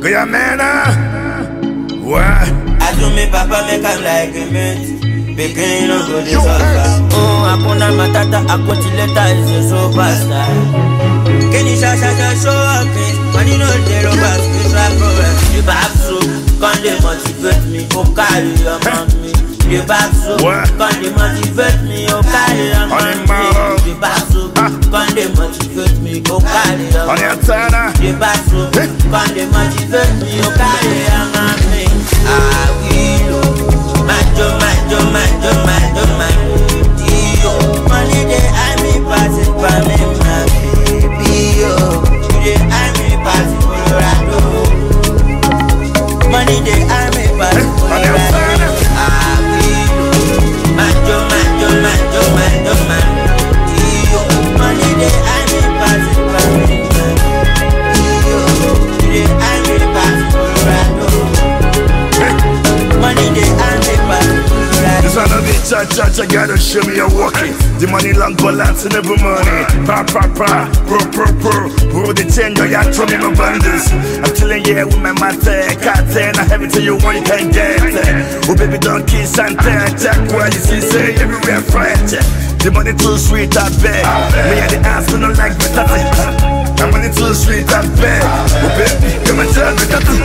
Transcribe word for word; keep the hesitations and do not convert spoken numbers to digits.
Guyamena. What? I do me papa make am like a mate. Picking no go this offer. Oh, Hakuna Matata, Akotileta is a superstar. Can you show up, please? Money no zero back, it's like problem. You back so, can they motivate me? Oh, carry your mommy. You back so, can they motivate me? Oh, carry your mommy. You back so, can they motivate me? Oh, carry your mommy. You back so, can they motivate me? Oh, carry your mommy. I will. Majo, majo, majo, majo, majo. Money they I me pass it by me, my baby, yo. They I me pass it Colorado. Money they I me pass it Colorado. I will. Majo, majo, majo, majo, majo. Money they I me pass it by me, my baby, yo. They I me pass it Colorado. Money they I me pass it Colorado. This one of the church, church, I gotta show me you're walking. The money long balance and every money. Pa, pa, pa, pro, pro, pro. Bro, the chain, you got throw me my bundles. I'm chilling here with my master, cat and I have it till you want, you can't get it. Oh, baby, don't kiss and tell, check where you see, say everywhere French. The money too sweet, I bet. Me and the ass, we don't like better. The money too sweet, I bet. Oh, baby, come and tell me that.